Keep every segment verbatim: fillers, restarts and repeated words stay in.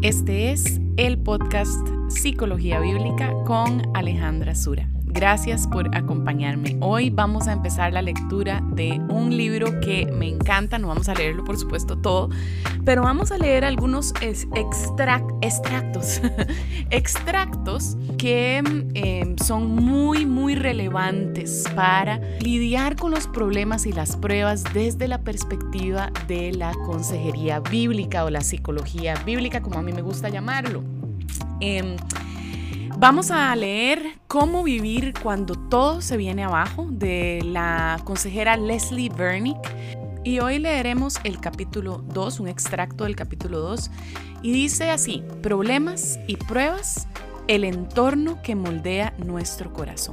Este es el podcast Psicología Bíblica con Alejandra Sura. Gracias por acompañarme. Hoy vamos a empezar la lectura de un libro que me encanta. No vamos a leerlo, por supuesto, todo, pero vamos a leer algunos extract, extractos, extractos que eh, son muy, muy relevantes para lidiar con los problemas y las pruebas desde la perspectiva de la consejería bíblica o la psicología bíblica, como a mí me gusta llamarlo. Eh, Vamos a leer Cómo vivir cuando todo se viene abajo, de la consejera Leslie Vernick. Y hoy leeremos el capítulo dos, un extracto del capítulo dos. Y dice así: problemas y pruebas, el entorno que moldea nuestro corazón.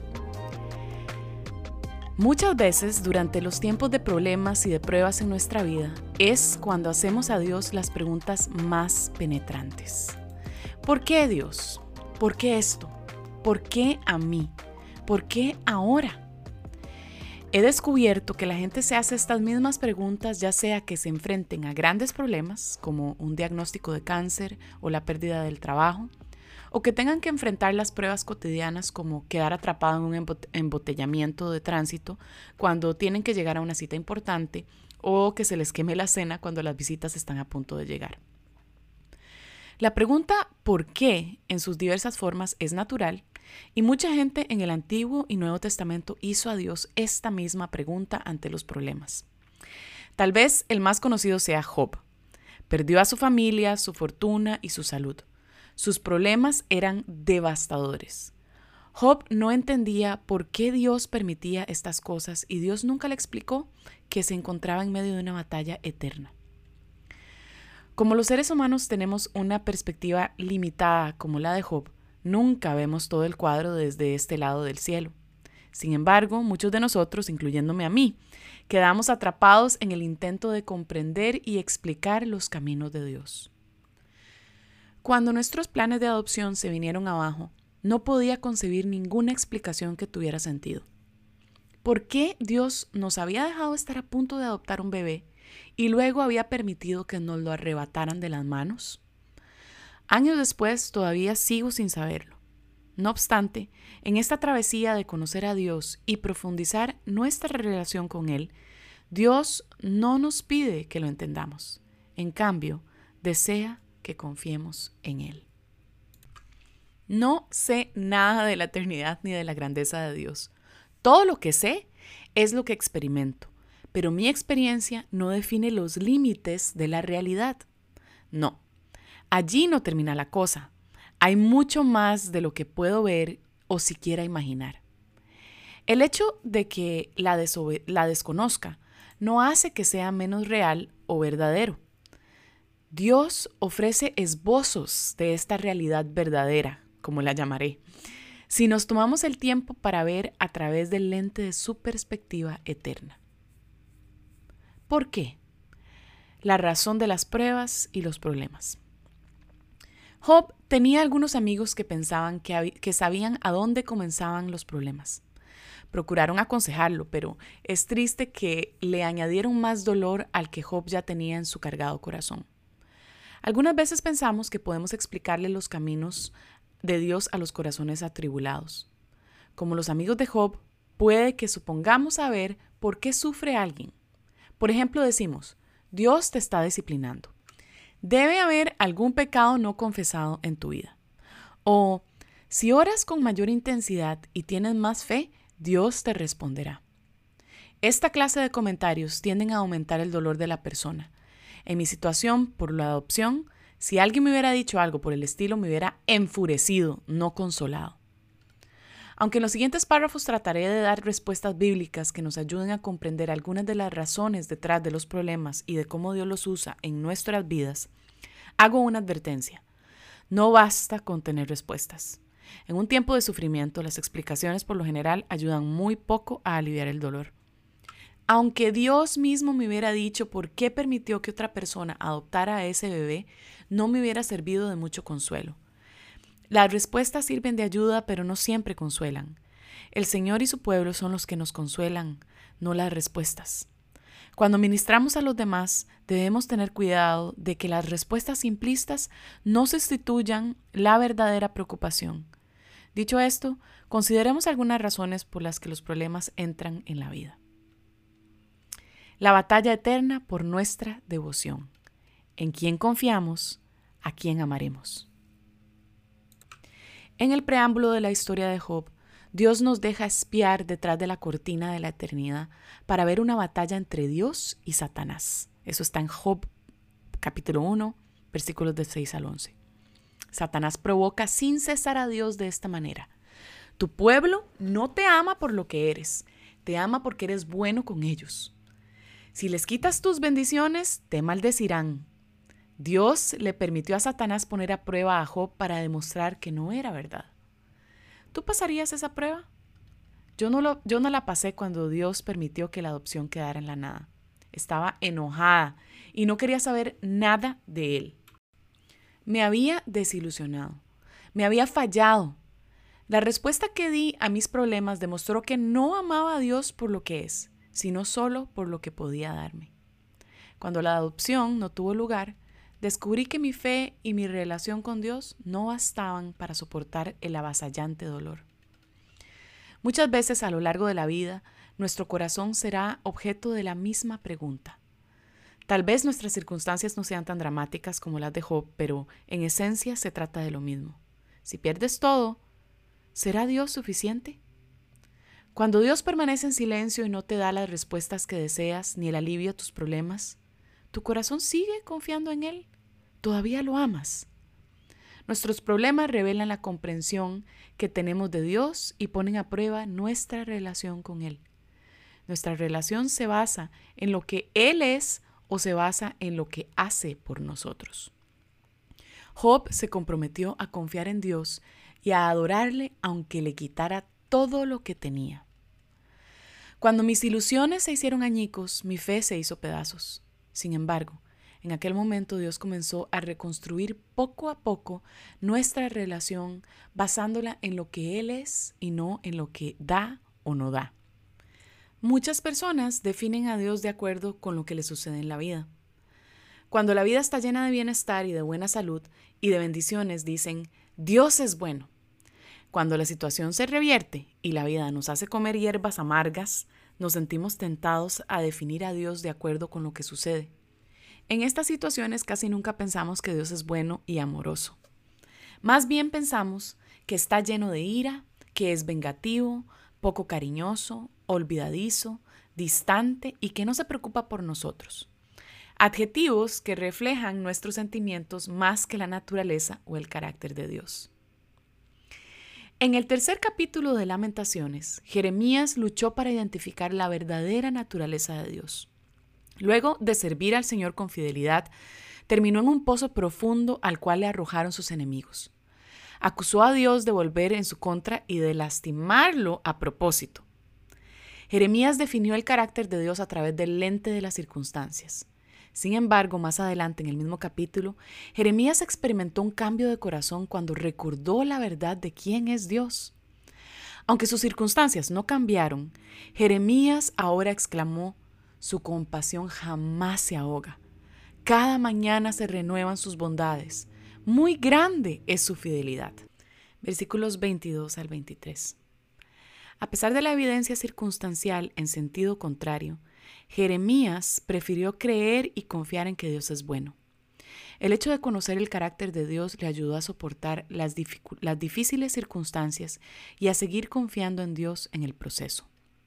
Muchas veces, durante los tiempos de problemas y de pruebas en nuestra vida, es cuando hacemos a Dios las preguntas más penetrantes. ¿Por qué, Dios? ¿Por qué esto? ¿Por qué a mí? ¿Por qué ahora? He descubierto que la gente se hace estas mismas preguntas, ya sea que se enfrenten a grandes problemas, como un diagnóstico de cáncer o la pérdida del trabajo, o que tengan que enfrentar las pruebas cotidianas como quedar atrapado en un embotellamiento de tránsito cuando tienen que llegar a una cita importante, o que se les queme la cena cuando las visitas están a punto de llegar. La pregunta ¿por qué? En sus diversas formas es natural, y mucha gente en el Antiguo y Nuevo Testamento hizo a Dios esta misma pregunta ante los problemas. Tal vez el más conocido sea Job. Perdió a su familia, su fortuna y su salud. Sus problemas eran devastadores. Job no entendía por qué Dios permitía estas cosas y Dios nunca le explicó que se encontraba en medio de una batalla eterna. Como los seres humanos tenemos una perspectiva limitada como la de Job, nunca vemos todo el cuadro desde este lado del cielo. Sin embargo, muchos de nosotros, incluyéndome a mí, quedamos atrapados en el intento de comprender y explicar los caminos de Dios. Cuando nuestros planes de adopción se vinieron abajo, no podía concebir ninguna explicación que tuviera sentido. ¿Por qué Dios nos había dejado estar a punto de adoptar un bebé y luego había permitido que nos lo arrebataran de las manos? Años después todavía sigo sin saberlo. No obstante, en esta travesía de conocer a Dios y profundizar nuestra relación con Él, Dios no nos pide que lo entendamos. En cambio, desea que confiemos en Él. No sé nada de la eternidad ni de la grandeza de Dios. Todo lo que sé es lo que experimento. Pero mi experiencia no define los límites de la realidad. No, allí no termina la cosa. Hay mucho más de lo que puedo ver o siquiera imaginar. El hecho de que la, desobe- la desconozca no hace que sea menos real o verdadero. Dios ofrece esbozos de esta realidad verdadera, como la llamaré, si nos tomamos el tiempo para ver a través del lente de su perspectiva eterna. ¿Por qué? La razón de las pruebas y los problemas. Job tenía algunos amigos que pensaban que, hab- que sabían a dónde comenzaban los problemas. Procuraron aconsejarlo, pero es triste que le añadieron más dolor al que Job ya tenía en su cargado corazón. Algunas veces pensamos que podemos explicarle los caminos de Dios a los corazones atribulados. Como los amigos de Job, puede que supongamos saber por qué sufre alguien. Por ejemplo, decimos, Dios te está disciplinando. Debe haber algún pecado no confesado en tu vida. O, si oras con mayor intensidad y tienes más fe, Dios te responderá. Esta clase de comentarios tienden a aumentar el dolor de la persona. En mi situación, por la adopción, si alguien me hubiera dicho algo por el estilo, me hubiera enfurecido, no consolado. Aunque en los siguientes párrafos trataré de dar respuestas bíblicas que nos ayuden a comprender algunas de las razones detrás de los problemas y de cómo Dios los usa en nuestras vidas, hago una advertencia. No basta con tener respuestas. En un tiempo de sufrimiento, las explicaciones por lo general ayudan muy poco a aliviar el dolor. Aunque Dios mismo me hubiera dicho por qué permitió que otra persona adoptara a ese bebé, no me hubiera servido de mucho consuelo. Las respuestas sirven de ayuda, pero no siempre consuelan. El Señor y su pueblo son los que nos consuelan, no las respuestas. Cuando ministramos a los demás, debemos tener cuidado de que las respuestas simplistas no sustituyan la verdadera preocupación. Dicho esto, consideremos algunas razones por las que los problemas entran en la vida. La batalla eterna por nuestra devoción. ¿En quién confiamos? ¿A quién amaremos? En el preámbulo de la historia de Job, Dios nos deja espiar detrás de la cortina de la eternidad para ver una batalla entre Dios y Satanás. Eso está en Job capítulo uno, versículos del seis al once. Satanás provoca sin cesar a Dios de esta manera. Tu pueblo no te ama por lo que eres, te ama porque eres bueno con ellos. Si les quitas tus bendiciones, te maldecirán. Dios le permitió a Satanás poner a prueba a Job para demostrar que no era verdad. ¿Tú pasarías esa prueba? Yo no, lo, yo no la pasé cuando Dios permitió que la adopción quedara en la nada. Estaba enojada y no quería saber nada de él. Me había desilusionado, me había fallado. La respuesta que di a mis problemas demostró que no amaba a Dios por lo que es, sino solo por lo que podía darme. Cuando la adopción no tuvo lugar, descubrí que mi fe y mi relación con Dios no bastaban para soportar el avasallante dolor. Muchas veces a lo largo de la vida, nuestro corazón será objeto de la misma pregunta. Tal vez nuestras circunstancias no sean tan dramáticas como las de Job, pero en esencia se trata de lo mismo. Si pierdes todo, ¿será Dios suficiente? Cuando Dios permanece en silencio y no te da las respuestas que deseas ni el alivio a tus problemas, ¿tu corazón sigue confiando en Él? ¿Todavía lo amas? Nuestros problemas revelan la comprensión que tenemos de Dios y ponen a prueba nuestra relación con Él. Nuestra relación se basa en lo que Él es o se basa en lo que hace por nosotros. Job se comprometió a confiar en Dios y a adorarle aunque le quitara todo lo que tenía. Cuando mis ilusiones se hicieron añicos, mi fe se hizo pedazos. Sin embargo, en aquel momento Dios comenzó a reconstruir poco a poco nuestra relación basándola en lo que Él es y no en lo que da o no da. Muchas personas definen a Dios de acuerdo con lo que les sucede en la vida. Cuando la vida está llena de bienestar y de buena salud y de bendiciones, dicen, Dios es bueno. Cuando la situación se revierte y la vida nos hace comer hierbas amargas, nos sentimos tentados a definir a Dios de acuerdo con lo que sucede. En estas situaciones casi nunca pensamos que Dios es bueno y amoroso. Más bien pensamos que está lleno de ira, que es vengativo, poco cariñoso, olvidadizo, distante y que no se preocupa por nosotros. Adjetivos que reflejan nuestros sentimientos más que la naturaleza o el carácter de Dios. En el tercer capítulo de Lamentaciones, Jeremías luchó para identificar la verdadera naturaleza de Dios. Luego de servir al Señor con fidelidad, terminó en un pozo profundo al cual le arrojaron sus enemigos. Acusó a Dios de volver en su contra y de lastimarlo a propósito. Jeremías definió el carácter de Dios a través del lente de las circunstancias. Sin embargo, más adelante en el mismo capítulo, Jeremías experimentó un cambio de corazón cuando recordó la verdad de quién es Dios. Aunque sus circunstancias no cambiaron, Jeremías ahora exclamó, su compasión jamás se ahoga. Cada mañana se renuevan sus bondades. Muy grande es su fidelidad. Versículos veintidós al veintitrés. A pesar de la evidencia circunstancial en sentido contrario, Jeremías prefirió creer y confiar en que Dios es bueno. El hecho de conocer el carácter de Dios le ayudó a soportar las, dificu- las difíciles circunstancias y a seguir confiando en Dios en el proceso.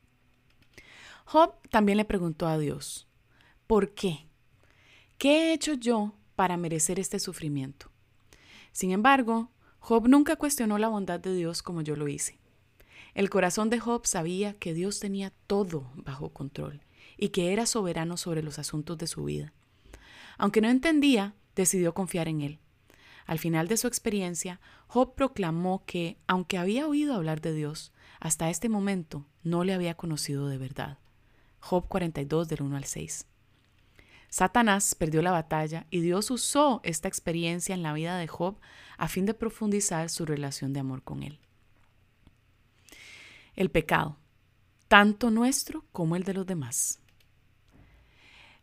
Job también le preguntó a Dios, ¿por qué? ¿Qué he hecho yo para merecer este sufrimiento? Sin embargo, Job nunca cuestionó la bondad de Dios como yo lo hice. El corazón de Job sabía que Dios tenía todo bajo control y que era soberano sobre los asuntos de su vida. Aunque no entendía, decidió confiar en Él. Al final de su experiencia, Job proclamó que, aunque había oído hablar de Dios, hasta este momento no le había conocido de verdad. Job cuarenta y dos, del uno al seis. Satanás perdió la batalla y Dios usó esta experiencia en la vida de Job a fin de profundizar su relación de amor con él. El pecado, tanto nuestro como el de los demás.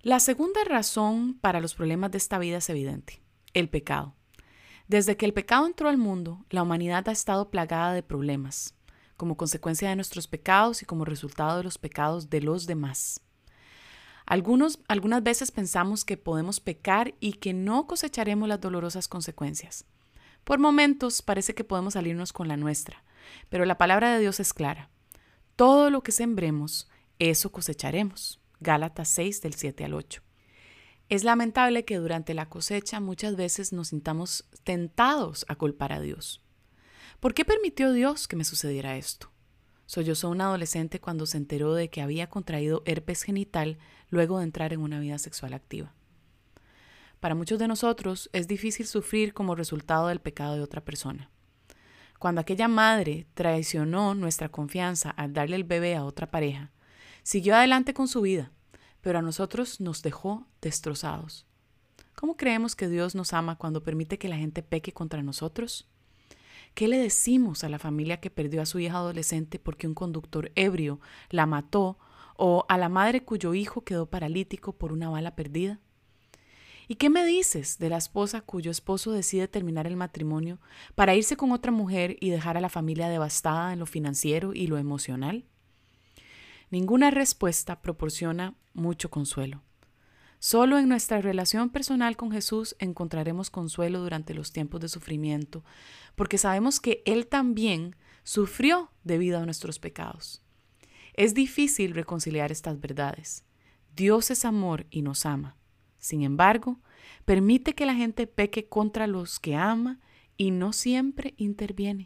La segunda razón para los problemas de esta vida es evidente: el pecado. Desde que el pecado entró al mundo, la humanidad ha estado plagada de problemas, como consecuencia de nuestros pecados y como resultado de los pecados de los demás. Algunos, algunas veces pensamos que podemos pecar y que no cosecharemos las dolorosas consecuencias. Por momentos parece que podemos salirnos con la nuestra, pero la palabra de Dios es clara: todo lo que sembremos, eso cosecharemos. Gálatas seis, del siete al ocho. Es lamentable que durante la cosecha muchas veces nos sintamos tentados a culpar a Dios. ¿Por qué permitió Dios que me sucediera esto? Sollozó un adolescente cuando se enteró de que había contraído herpes genital luego de entrar en una vida sexual activa. Para muchos de nosotros es difícil sufrir como resultado del pecado de otra persona. Cuando aquella madre traicionó nuestra confianza al darle el bebé a otra pareja, siguió adelante con su vida, pero a nosotros nos dejó destrozados. ¿Cómo creemos que Dios nos ama cuando permite que la gente peque contra nosotros? ¿Qué le decimos a la familia que perdió a su hija adolescente porque un conductor ebrio la mató, o a la madre cuyo hijo quedó paralítico por una bala perdida? ¿Y qué me dices de la esposa cuyo esposo decide terminar el matrimonio para irse con otra mujer y dejar a la familia devastada en lo financiero y lo emocional? Ninguna respuesta proporciona mucho consuelo. Solo en nuestra relación personal con Jesús encontraremos consuelo durante los tiempos de sufrimiento, porque sabemos que Él también sufrió debido a nuestros pecados. Es difícil reconciliar estas verdades. Dios es amor y nos ama. Sin embargo, permite que la gente peque contra los que ama y no siempre interviene.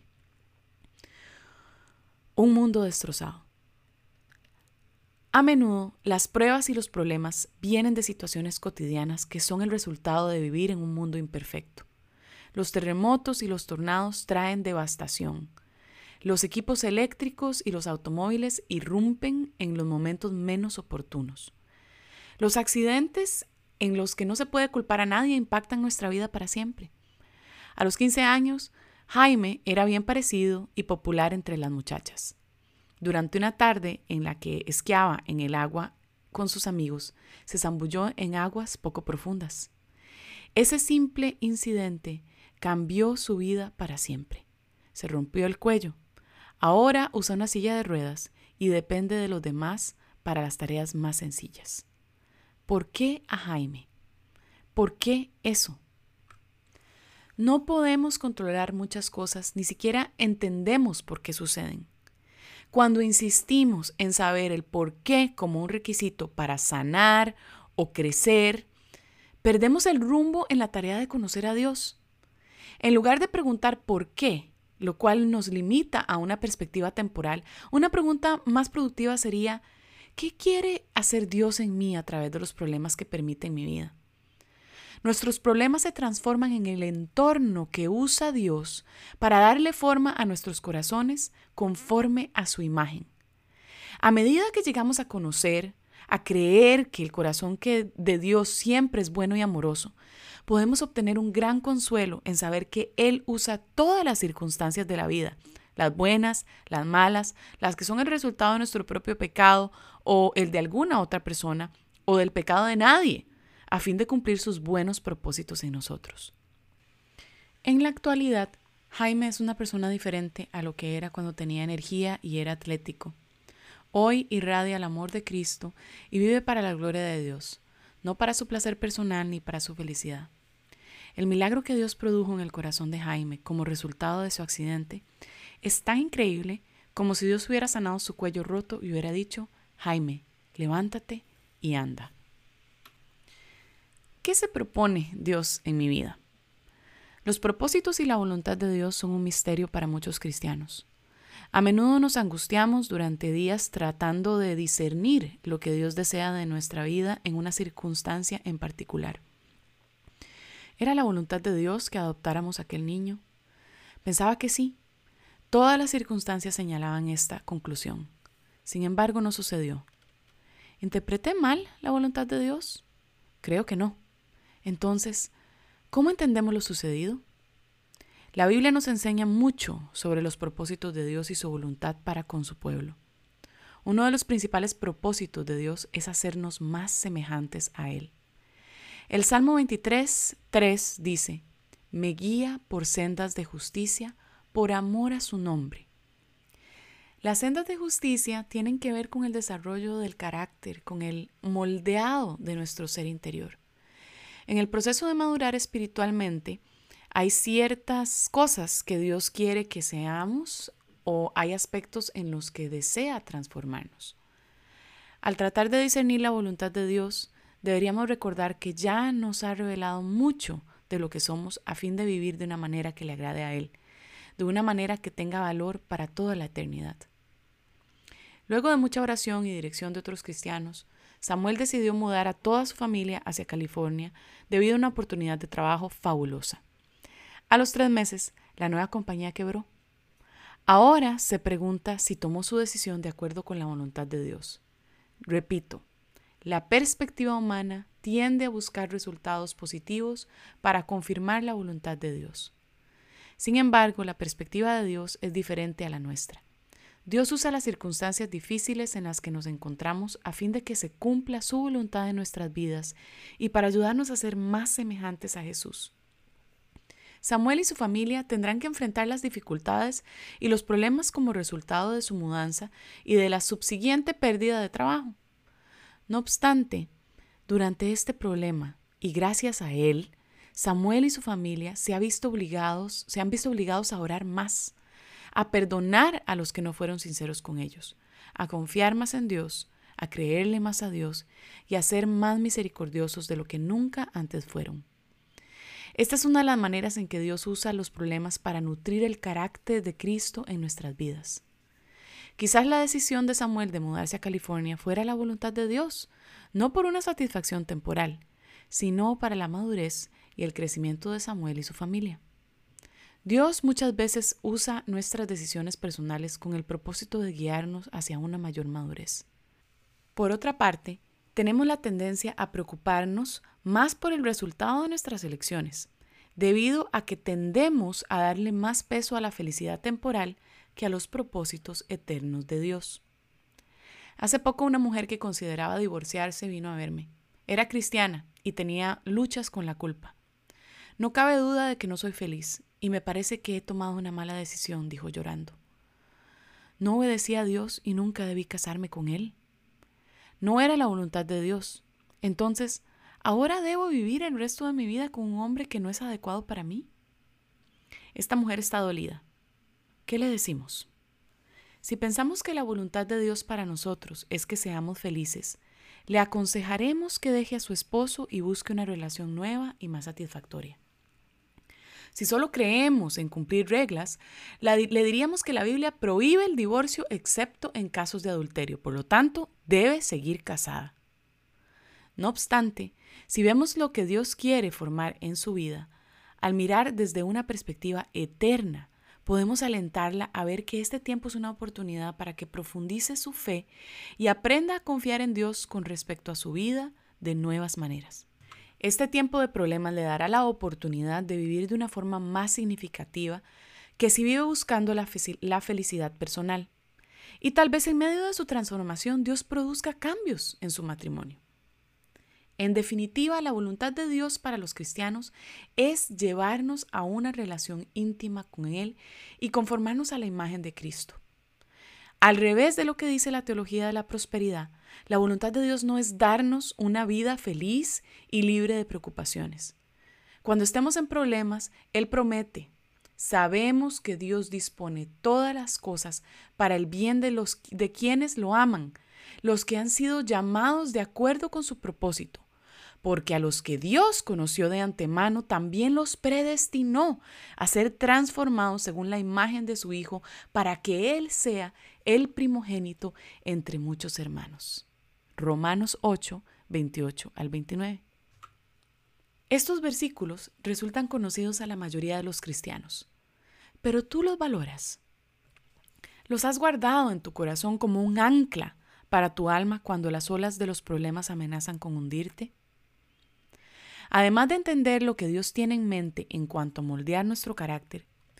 Un mundo destrozado. A menudo, las pruebas y los problemas vienen de situaciones cotidianas que son el resultado de vivir en un mundo imperfecto. Los terremotos y los tornados traen devastación. Los equipos eléctricos y los automóviles irrumpen en los momentos menos oportunos. Los accidentes en los que no se puede culpar a nadie impactan nuestra vida para siempre. A los quince años, Jaime era bien parecido y popular entre las muchachas. Durante una tarde en la que esquiaba en el agua con sus amigos, se zambulló en aguas poco profundas. Ese simple incidente cambió su vida para siempre. Se rompió el cuello. Ahora usa una silla de ruedas y depende de los demás para las tareas más sencillas. ¿Por qué a Jaime? ¿Por qué eso? No podemos controlar muchas cosas, ni siquiera entendemos por qué suceden. Cuando insistimos en saber el por qué como un requisito para sanar o crecer, perdemos el rumbo en la tarea de conocer a Dios. En lugar de preguntar por qué, lo cual nos limita a una perspectiva temporal, una pregunta más productiva sería: ¿qué quiere hacer Dios en mí a través de los problemas que permite en mi vida? Nuestros problemas se transforman en el entorno que usa Dios para darle forma a nuestros corazones conforme a su imagen. A medida que llegamos a conocer, a creer que el corazón que de Dios siempre es bueno y amoroso, podemos obtener un gran consuelo en saber que Él usa todas las circunstancias de la vida, las buenas, las malas, las que son el resultado de nuestro propio pecado o el de alguna otra persona o del pecado de nadie, a fin de cumplir sus buenos propósitos en nosotros. En la actualidad, Jaime es una persona diferente a lo que era cuando tenía energía y era atlético. Hoy irradia el amor de Cristo y vive para la gloria de Dios, no para su placer personal ni para su felicidad. El milagro que Dios produjo en el corazón de Jaime como resultado de su accidente es tan increíble como si Dios hubiera sanado su cuello roto y hubiera dicho: Jaime, levántate y anda. ¿Qué se propone Dios en mi vida? Los propósitos y la voluntad de Dios son un misterio para muchos cristianos. A menudo nos angustiamos durante días tratando de discernir lo que Dios desea de nuestra vida en una circunstancia en particular. ¿Era la voluntad de Dios que adoptáramos a aquel niño? Pensaba que sí. Todas las circunstancias señalaban esta conclusión. Sin embargo, no sucedió. ¿Interpreté mal la voluntad de Dios? Creo que no. Entonces, ¿cómo entendemos lo sucedido? La Biblia nos enseña mucho sobre los propósitos de Dios y su voluntad para con su pueblo. Uno de los principales propósitos de Dios es hacernos más semejantes a Él. El Salmo veintitrés, tres dice: me guía por sendas de justicia por amor a su nombre. Las sendas de justicia tienen que ver con el desarrollo del carácter, con el moldeado de nuestro ser interior. En el proceso de madurar espiritualmente, hay ciertas cosas que Dios quiere que seamos o hay aspectos en los que desea transformarnos. Al tratar de discernir la voluntad de Dios, deberíamos recordar que ya nos ha revelado mucho de lo que somos a fin de vivir de una manera que le agrade a Él, de una manera que tenga valor para toda la eternidad. Luego de mucha oración y dirección de otros cristianos, Samuel decidió mudar a toda su familia hacia California debido a una oportunidad de trabajo fabulosa. A los tres meses, la nueva compañía quebró. Ahora se pregunta si tomó su decisión de acuerdo con la voluntad de Dios. Repito, la perspectiva humana tiende a buscar resultados positivos para confirmar la voluntad de Dios. Sin embargo, la perspectiva de Dios es diferente a la nuestra. Dios usa las circunstancias difíciles en las que nos encontramos a fin de que se cumpla su voluntad en nuestras vidas y para ayudarnos a ser más semejantes a Jesús. Samuel y su familia tendrán que enfrentar las dificultades y los problemas como resultado de su mudanza y de la subsiguiente pérdida de trabajo. No obstante, durante este problema, y gracias a él, Samuel y su familia se, ha visto obligados, se han visto obligados a orar más, a perdonar a los que no fueron sinceros con ellos, a confiar más en Dios, a creerle más a Dios y a ser más misericordiosos de lo que nunca antes fueron. Esta es una de las maneras en que Dios usa los problemas para nutrir el carácter de Cristo en nuestras vidas. Quizás la decisión de Samuel de mudarse a California fuera la voluntad de Dios, no por una satisfacción temporal, sino para la madurez y el crecimiento de Samuel y su familia. Dios muchas veces usa nuestras decisiones personales con el propósito de guiarnos hacia una mayor madurez. Por otra parte, tenemos la tendencia a preocuparnos más por el resultado de nuestras elecciones, debido a que tendemos a darle más peso a la felicidad temporal que a los propósitos eternos de Dios. Hace poco una mujer que consideraba divorciarse vino a verme. Era cristiana y tenía luchas con la culpa. No cabe duda de que no soy feliz y me parece que he tomado una mala decisión, dijo llorando. No obedecí a Dios y nunca debí casarme con Él. No era la voluntad de Dios. Entonces, ¿ahora debo vivir el resto de mi vida con un hombre que no es adecuado para mí? Esta mujer está dolida. ¿Qué le decimos? Si pensamos que la voluntad de Dios para nosotros es que seamos felices, le aconsejaremos que deje a su esposo y busque una relación nueva y más satisfactoria. Si solo creemos en cumplir reglas, la, le diríamos que la Biblia prohíbe el divorcio excepto en casos de adulterio, por lo tanto, debe seguir casada. No obstante, si vemos lo que Dios quiere formar en su vida, al mirar desde una perspectiva eterna, podemos alentarla a ver que este tiempo es una oportunidad para que profundice su fe y aprenda a confiar en Dios con respecto a su vida de nuevas maneras. Este tiempo de problemas le dará la oportunidad de vivir de una forma más significativa que si vive buscando la, fe- la felicidad personal. Y tal vez en medio de su transformación Dios produzca cambios en su matrimonio. En definitiva, la voluntad de Dios para los cristianos es llevarnos a una relación íntima con Él y conformarnos a la imagen de Cristo. Al revés de lo que dice la teología de la prosperidad, la voluntad de Dios no es darnos una vida feliz y libre de preocupaciones. Cuando estemos en problemas, Él promete: sabemos que Dios dispone todas las cosas para el bien de, los, de quienes lo aman, los que han sido llamados de acuerdo con su propósito. Porque a los que Dios conoció de antemano, también los predestinó a ser transformados según la imagen de su Hijo, para que Él sea el primogénito entre muchos hermanos. Romanos ocho, veintiocho al veintinueve. Estos versículos resultan conocidos a la mayoría de los cristianos, pero tú los valoras. Los has guardado en tu corazón como un ancla para tu alma cuando las olas de los problemas amenazan con hundirte. Además de entender lo que Dios tiene en mente en cuanto a moldear nuestro carácter,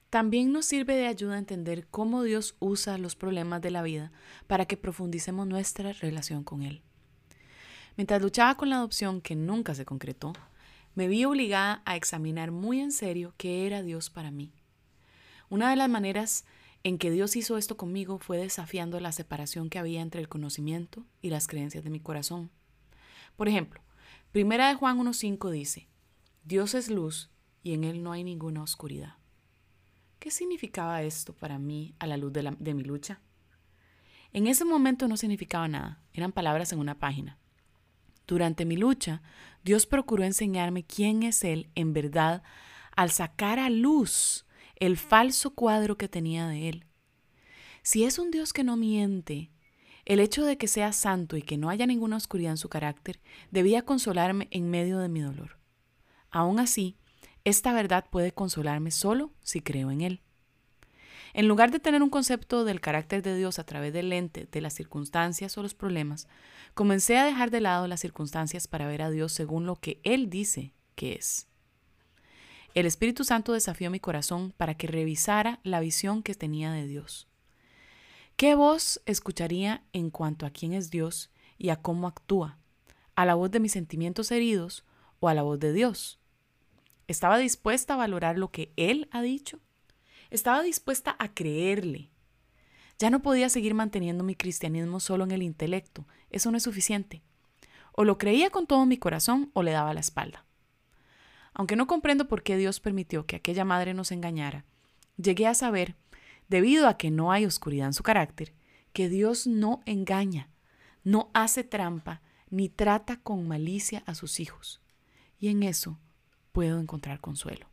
También nos sirve de ayuda a entender cómo Dios usa los problemas de la vida para que profundicemos nuestra relación con Él. Mientras luchaba con la adopción que nunca se concretó, me vi obligada a examinar muy en serio qué era Dios para mí. Una de las maneras en que Dios hizo esto conmigo fue desafiando la separación que había entre el conocimiento y las creencias de mi corazón. Por ejemplo, Primera de Juan uno cinco dice, Dios es luz y en Él no hay ninguna oscuridad. ¿Qué significaba esto para mí a la luz de, la, de mi lucha? En ese momento no significaba nada, eran palabras en una página. Durante mi lucha, Dios procuró enseñarme quién es Él en verdad al sacar a luz el falso cuadro que tenía de Él. Si es un Dios que no miente, el hecho de que sea santo y que no haya ninguna oscuridad en su carácter debía consolarme en medio de mi dolor. Aún así, esta verdad puede consolarme solo si creo en Él. En lugar de tener un concepto del carácter de Dios a través del lente de las circunstancias o los problemas, comencé a dejar de lado las circunstancias para ver a Dios según lo que Él dice que es. El Espíritu Santo desafió mi corazón para que revisara la visión que tenía de Dios. ¿Qué voz escucharía en cuanto a quién es Dios y a cómo actúa? ¿A la voz de mis sentimientos heridos o a la voz de Dios? ¿Estaba dispuesta a valorar lo que Él ha dicho? Estaba dispuesta a creerle. Ya no podía seguir manteniendo mi cristianismo solo en el intelecto. Eso no es suficiente. O lo creía con todo mi corazón o le daba la espalda. Aunque no comprendo por qué Dios permitió que aquella madre nos engañara, llegué a saber, debido a que no hay oscuridad en su carácter, que Dios no engaña, no hace trampa, ni trata con malicia a sus hijos. Y en eso puedo encontrar consuelo.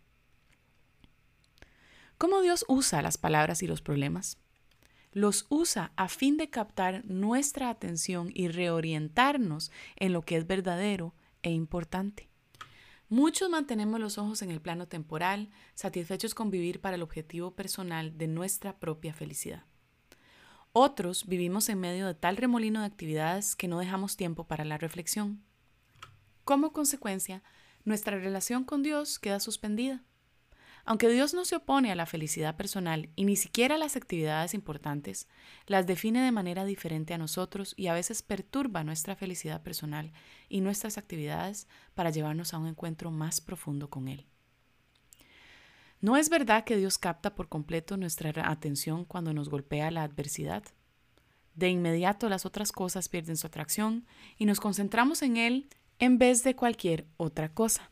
¿Cómo Dios usa las palabras y los problemas? Los usa a fin de captar nuestra atención y reorientarnos en lo que es verdadero e importante. Muchos mantenemos los ojos en el plano temporal, satisfechos con vivir para el objetivo personal de nuestra propia felicidad. Otros vivimos en medio de tal remolino de actividades que no dejamos tiempo para la reflexión. Como consecuencia, nuestra relación con Dios queda suspendida. Aunque Dios no se opone a la felicidad personal y ni siquiera a las actividades importantes, las define de manera diferente a nosotros y a veces perturba nuestra felicidad personal y nuestras actividades para llevarnos a un encuentro más profundo con Él. ¿No es verdad que Dios capta por completo nuestra atención cuando nos golpea la adversidad? De inmediato las otras cosas pierden su atracción y nos concentramos en Él en vez de cualquier otra cosa.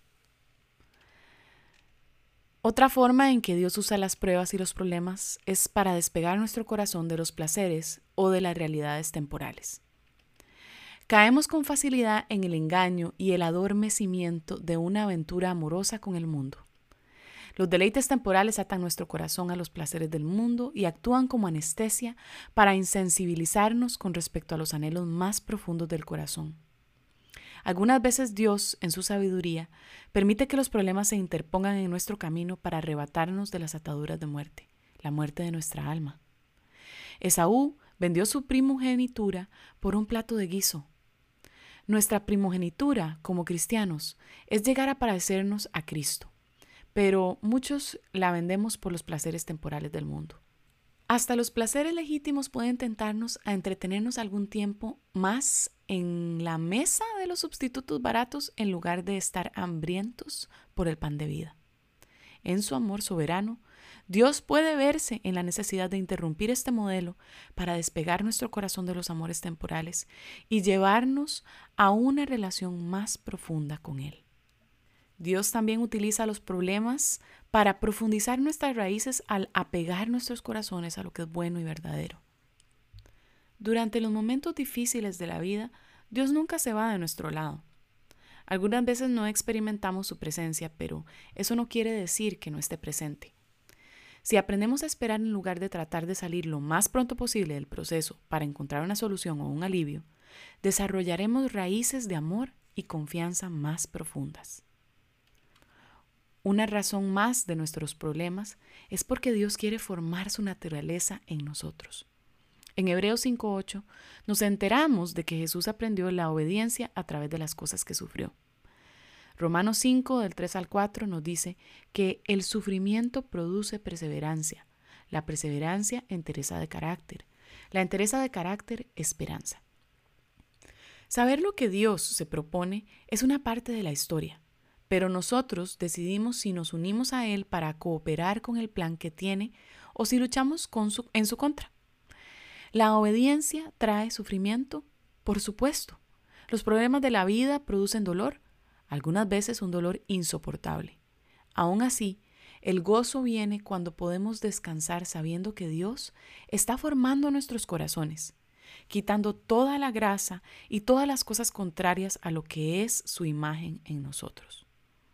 Otra forma en que Dios usa las pruebas y los problemas es para despegar nuestro corazón de los placeres o de las realidades temporales. Caemos con facilidad en el engaño y el adormecimiento de una aventura amorosa con el mundo. Los deleites temporales atan nuestro corazón a los placeres del mundo y actúan como anestesia para insensibilizarnos con respecto a los anhelos más profundos del corazón. Algunas veces Dios, en su sabiduría, permite que los problemas se interpongan en nuestro camino para arrebatarnos de las ataduras de muerte, la muerte de nuestra alma. Esaú vendió su primogenitura por un plato de guiso. Nuestra primogenitura, como cristianos, es llegar a parecernos a Cristo, pero muchos la vendemos por los placeres temporales del mundo. Hasta los placeres legítimos pueden tentarnos a entretenernos algún tiempo más en la mesa de los sustitutos baratos en lugar de estar hambrientos por el pan de vida. En su amor soberano, Dios puede verse en la necesidad de interrumpir este modelo para despegar nuestro corazón de los amores temporales y llevarnos a una relación más profunda con Él. Dios también utiliza los problemas para profundizar nuestras raíces al apegar nuestros corazones a lo que es bueno y verdadero. Durante los momentos difíciles de la vida, Dios nunca se va de nuestro lado. Algunas veces no experimentamos su presencia, pero eso no quiere decir que no esté presente. Si aprendemos a esperar en lugar de tratar de salir lo más pronto posible del proceso para encontrar una solución o un alivio, desarrollaremos raíces de amor y confianza más profundas. Una razón más de nuestros problemas es porque Dios quiere formar su naturaleza en nosotros. En Hebreos cinco ocho nos enteramos de que Jesús aprendió la obediencia a través de las cosas que sufrió. Romanos cinco, del tres al cuatro, nos dice que el sufrimiento produce perseverancia, la perseverancia, entereza de carácter, la entereza de carácter, esperanza. Saber lo que Dios se propone es una parte de la historia, pero nosotros decidimos si nos unimos a Él para cooperar con el plan que tiene o si luchamos con su, en su contra. La obediencia trae sufrimiento, por supuesto. Los problemas de la vida producen dolor, algunas veces un dolor insoportable. Aún así, el gozo viene cuando podemos descansar sabiendo que Dios está formando nuestros corazones, quitando toda la grasa y todas las cosas contrarias a lo que es su imagen en nosotros.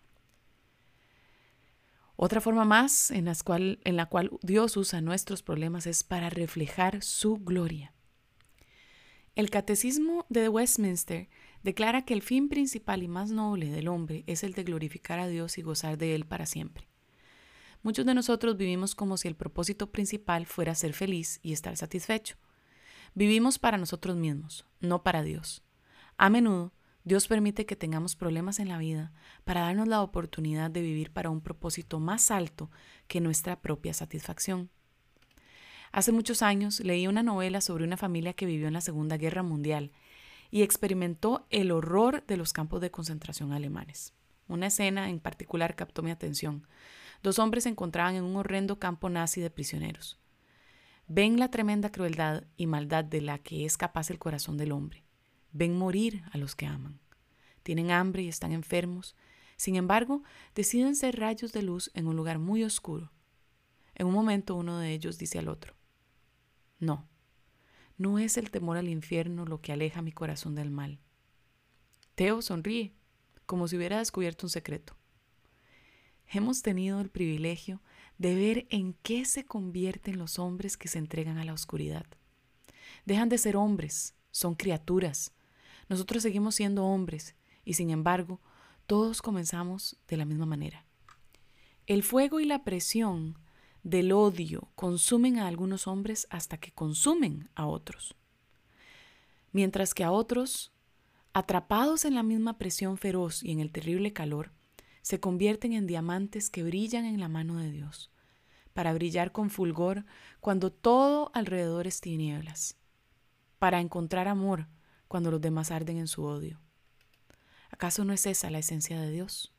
Otra forma más en, las cual, en la cual Dios usa nuestros problemas es para reflejar su gloria. El Catecismo de Westminster declara que el fin principal y más noble del hombre es el de glorificar a Dios y gozar de Él para siempre. Muchos de nosotros vivimos como si el propósito principal fuera ser feliz y estar satisfecho. Vivimos para nosotros mismos, no para Dios. A menudo, Dios permite que tengamos problemas en la vida para darnos la oportunidad de vivir para un propósito más alto que nuestra propia satisfacción. Hace muchos años leí una novela sobre una familia que vivió en la Segunda Guerra Mundial y experimentó el horror de los campos de concentración alemanes. Una escena en particular captó mi atención. Dos hombres se encontraban en un horrendo campo nazi de prisioneros. Ven la tremenda crueldad y maldad de la que es capaz el corazón del hombre. Ven morir a los que aman. Tienen hambre y están enfermos. Sin embargo, deciden ser rayos de luz en un lugar muy oscuro. En un momento uno de ellos dice al otro: No, no es el temor al infierno lo que aleja mi corazón del mal. Theo sonríe, como si hubiera descubierto un secreto. Hemos tenido el privilegio de ver en qué se convierten los hombres que se entregan a la oscuridad. Dejan de ser hombres, son criaturas. Nosotros seguimos siendo hombres y, sin embargo, todos comenzamos de la misma manera. El fuego y la presión del odio consumen a algunos hombres hasta que consumen a otros. Mientras que a otros, atrapados en la misma presión feroz y en el terrible calor, se convierten en diamantes que brillan en la mano de Dios, para brillar con fulgor cuando todo alrededor es tinieblas, para encontrar amor cuando los demás arden en su odio. ¿Acaso no es esa la esencia de Dios?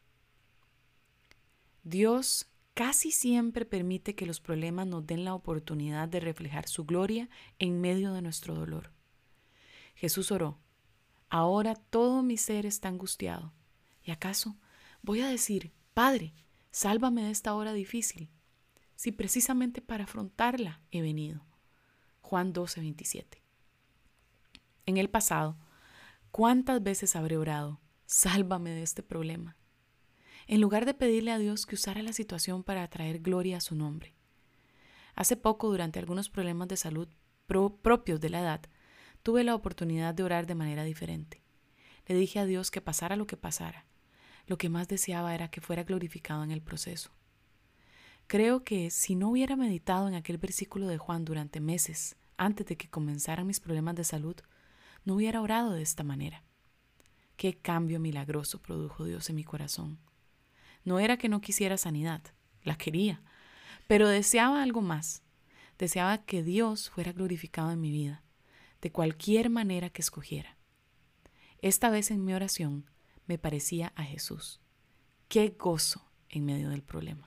Dios casi siempre permite que los problemas nos den la oportunidad de reflejar su gloria en medio de nuestro dolor. Jesús oró: ahora todo mi ser está angustiado. ¿Y acaso voy a decir: Padre, sálvame de esta hora difícil, si precisamente para afrontarla he venido? Juan doce, veintisiete. En el pasado, ¿cuántas veces habré orado: sálvame de este problema?, en lugar de pedirle a Dios que usara la situación para traer gloria a su nombre? Hace poco, durante algunos problemas de salud pro- propios de la edad, tuve la oportunidad de orar de manera diferente. Le dije a Dios que pasara lo que pasara, lo que más deseaba era que fuera glorificado en el proceso. Creo que si no hubiera meditado en aquel versículo de Juan durante meses antes de que comenzaran mis problemas de salud, no hubiera orado de esta manera. Qué cambio milagroso produjo Dios en mi corazón. No era que no quisiera sanidad, la quería, pero deseaba algo más. Deseaba que Dios fuera glorificado en mi vida, de cualquier manera que escogiera. Esta vez en mi oración me parecía a Jesús. ¡Qué gozo en medio del problema!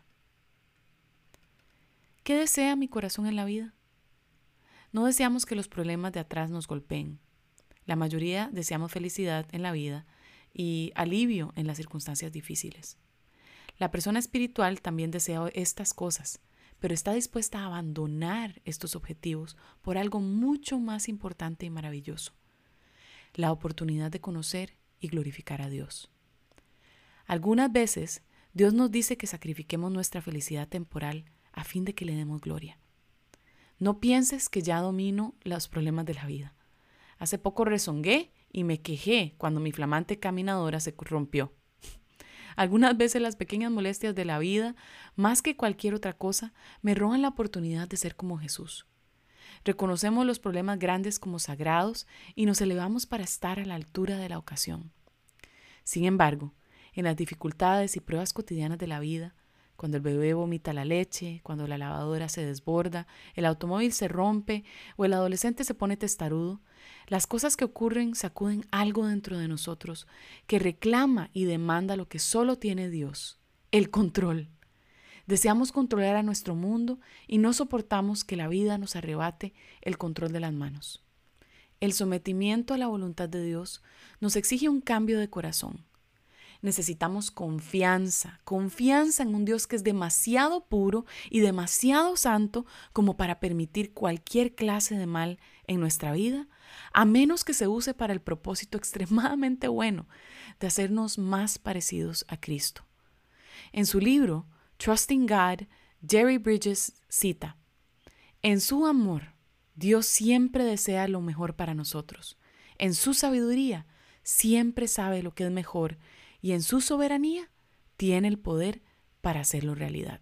¿Qué desea mi corazón en la vida? No deseamos que los problemas de atrás nos golpeen. La mayoría deseamos felicidad en la vida y alivio en las circunstancias difíciles. La persona espiritual también desea estas cosas, pero está dispuesta a abandonar estos objetivos por algo mucho más importante y maravilloso: la oportunidad de conocer y glorificar a Dios. Algunas veces Dios nos dice que sacrifiquemos nuestra felicidad temporal a fin de que le demos gloria. No pienses que ya domino los problemas de la vida. Hace poco rezongué y me quejé cuando mi flamante caminadora se rompió. Algunas veces las pequeñas molestias de la vida, más que cualquier otra cosa, me roban la oportunidad de ser como Jesús. Reconocemos los problemas grandes como sagrados y nos elevamos para estar a la altura de la ocasión. Sin embargo, en las dificultades y pruebas cotidianas de la vida, cuando el bebé vomita la leche, cuando la lavadora se desborda, el automóvil se rompe o el adolescente se pone testarudo, las cosas que ocurren sacuden algo dentro de nosotros que reclama y demanda lo que solo tiene Dios, el control. Deseamos controlar a nuestro mundo y no soportamos que la vida nos arrebate el control de las manos. El sometimiento a la voluntad de Dios nos exige un cambio de corazón. Necesitamos confianza, confianza en un Dios que es demasiado puro y demasiado santo como para permitir cualquier clase de mal en nuestra vida, a menos que se use para el propósito extremadamente bueno de hacernos más parecidos a Cristo. En su libro, Trusting God, Jerry Bridges cita: en su amor, Dios siempre desea lo mejor para nosotros. En su sabiduría, siempre sabe lo que es mejor y en su soberanía tiene el poder para hacerlo realidad.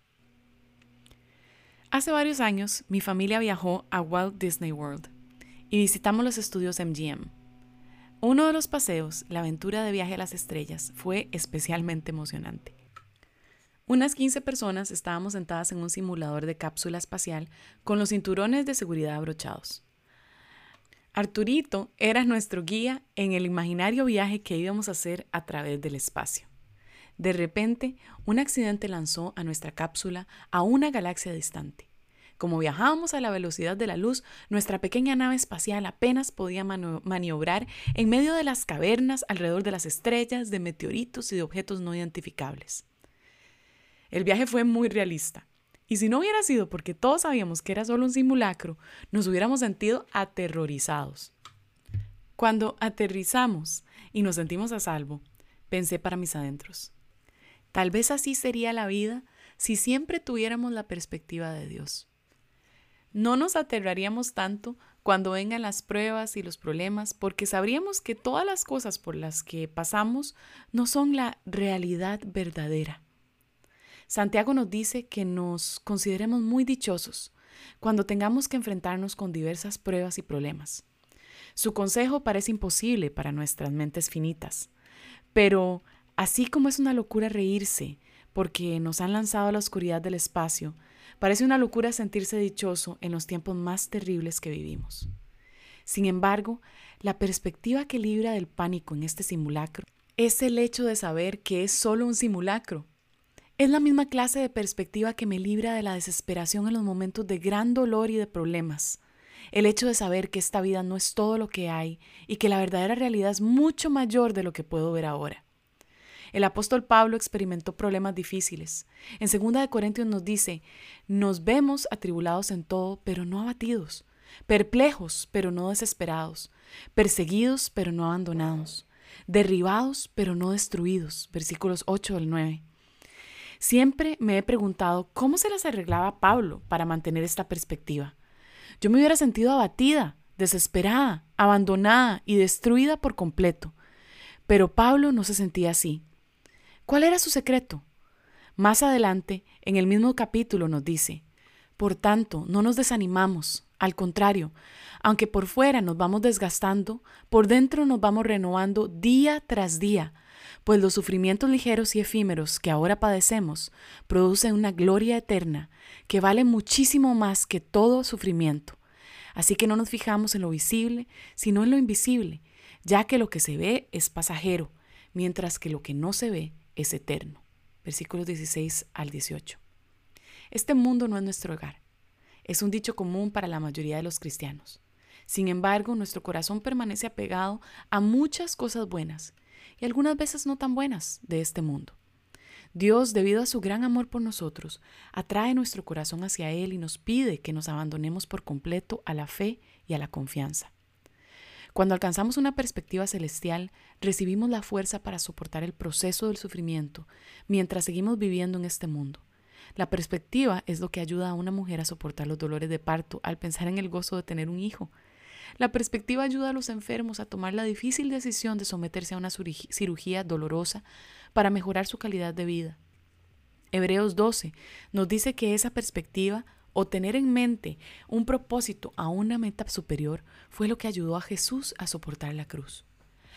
Hace varios años, mi familia viajó a Walt Disney World y visitamos los estudios M G M. Uno de los paseos, la aventura de viaje a las estrellas, fue especialmente emocionante. Unas quince personas estábamos sentadas en un simulador de cápsula espacial con los cinturones de seguridad abrochados. Arturito era nuestro guía en el imaginario viaje que íbamos a hacer a través del espacio. De repente, un accidente lanzó a nuestra cápsula a una galaxia distante. Como viajábamos a la velocidad de la luz, nuestra pequeña nave espacial apenas podía mani- maniobrar en medio de las cavernas alrededor de las estrellas, de meteoritos y de objetos no identificables. El viaje fue muy realista. Y si no hubiera sido porque todos sabíamos que era solo un simulacro, nos hubiéramos sentido aterrorizados. Cuando aterrizamos y nos sentimos a salvo, pensé para mis adentros: tal vez así sería la vida si siempre tuviéramos la perspectiva de Dios. No nos aterraríamos tanto cuando vengan las pruebas y los problemas, porque sabríamos que todas las cosas por las que pasamos no son la realidad verdadera. Santiago nos dice que nos consideremos muy dichosos cuando tengamos que enfrentarnos con diversas pruebas y problemas. Su consejo parece imposible para nuestras mentes finitas, pero así como es una locura reírse porque nos han lanzado a la oscuridad del espacio, parece una locura sentirse dichoso en los tiempos más terribles que vivimos. Sin embargo, la perspectiva que libra del pánico en este simulacro es el hecho de saber que es solo un simulacro. Es la misma clase de perspectiva que me libra de la desesperación en los momentos de gran dolor y de problemas. El hecho de saber que esta vida no es todo lo que hay y que la verdadera realidad es mucho mayor de lo que puedo ver ahora. El apóstol Pablo experimentó problemas difíciles. En segunda de Corintios nos dice: nos vemos atribulados en todo, pero no abatidos, perplejos, pero no desesperados, perseguidos, pero no abandonados, derribados, pero no destruidos. Versículos ocho al nueve. Siempre me he preguntado cómo se las arreglaba Pablo para mantener esta perspectiva. Yo me hubiera sentido abatida, desesperada, abandonada y destruida por completo. Pero Pablo no se sentía así. ¿Cuál era su secreto? Más adelante, en el mismo capítulo nos dice: por tanto, no nos desanimamos, al contrario, aunque por fuera nos vamos desgastando, por dentro nos vamos renovando día tras día, pues los sufrimientos ligeros y efímeros que ahora padecemos producen una gloria eterna que vale muchísimo más que todo sufrimiento. Así que no nos fijamos en lo visible, sino en lo invisible, ya que lo que se ve es pasajero, mientras que lo que no se ve es eterno. Versículos dieciséis al dieciocho. Este mundo no es nuestro hogar. Es un dicho común para la mayoría de los cristianos. Sin embargo, nuestro corazón permanece apegado a muchas cosas buenas y algunas veces no tan buenas de este mundo. Dios, debido a su gran amor por nosotros, atrae nuestro corazón hacia Él y nos pide que nos abandonemos por completo a la fe y a la confianza. Cuando alcanzamos una perspectiva celestial, recibimos la fuerza para soportar el proceso del sufrimiento mientras seguimos viviendo en este mundo. La perspectiva es lo que ayuda a una mujer a soportar los dolores de parto al pensar en el gozo de tener un hijo. La perspectiva ayuda a los enfermos a tomar la difícil decisión de someterse a una cirugía dolorosa para mejorar su calidad de vida. Hebreos doce nos dice que esa perspectiva, o tener en mente un propósito a una meta superior, fue lo que ayudó a Jesús a soportar la cruz.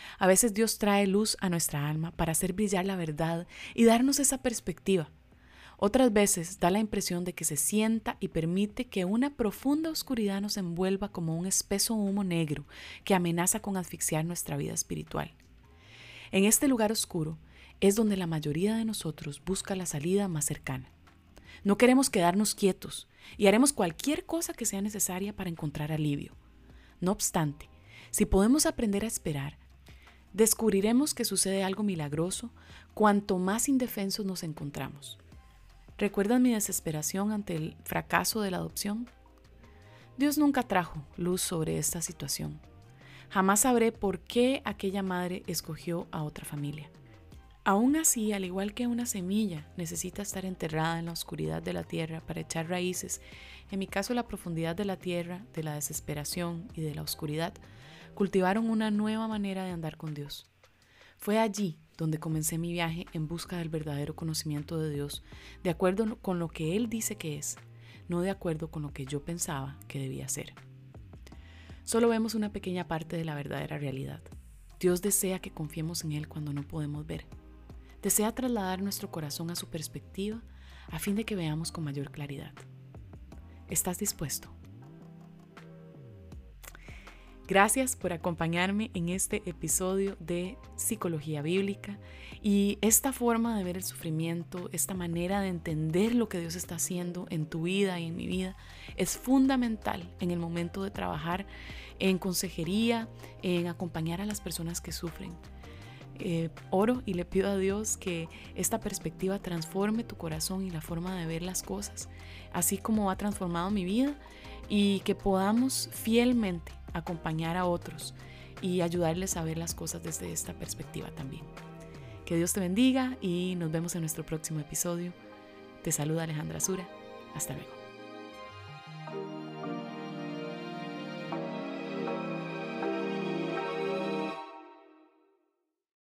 A veces Dios trae luz a nuestra alma para hacer brillar la verdad y darnos esa perspectiva. Otras veces da la impresión de que se sienta y permite que una profunda oscuridad nos envuelva como un espeso humo negro que amenaza con asfixiar nuestra vida espiritual. En este lugar oscuro es donde la mayoría de nosotros busca la salida más cercana. No queremos quedarnos quietos y haremos cualquier cosa que sea necesaria para encontrar alivio. No obstante, si podemos aprender a esperar, descubriremos que sucede algo milagroso cuanto más indefensos nos encontramos. ¿Recuerdas mi desesperación ante el fracaso de la adopción? Dios nunca trajo luz sobre esta situación. Jamás sabré por qué aquella madre escogió a otra familia. Aún así, al igual que una semilla necesita estar enterrada en la oscuridad de la tierra para echar raíces, en mi caso la profundidad de la tierra, de la desesperación y de la oscuridad, cultivaron una nueva manera de andar con Dios. Fue allí donde comencé mi viaje en busca del verdadero conocimiento de Dios, de acuerdo con lo que Él dice que es, no de acuerdo con lo que yo pensaba que debía ser. Solo vemos una pequeña parte de la verdadera realidad. Dios desea que confiemos en Él cuando no podemos ver. Desea trasladar nuestro corazón a su perspectiva a fin de que veamos con mayor claridad. ¿Estás dispuesto? Gracias por acompañarme en este episodio de Psicología Bíblica y esta forma de ver el sufrimiento, esta manera de entender lo que Dios está haciendo en tu vida y en mi vida es fundamental en el momento de trabajar en consejería, en acompañar a las personas que sufren. Eh, oro y le pido a Dios que esta perspectiva transforme tu corazón y la forma de ver las cosas, así como ha transformado mi vida, y que podamos fielmente acompañar a otros y ayudarles a ver las cosas desde esta perspectiva también. Que Dios te bendiga y nos vemos en nuestro próximo episodio. Te saluda Alejandra Sura. Hasta luego.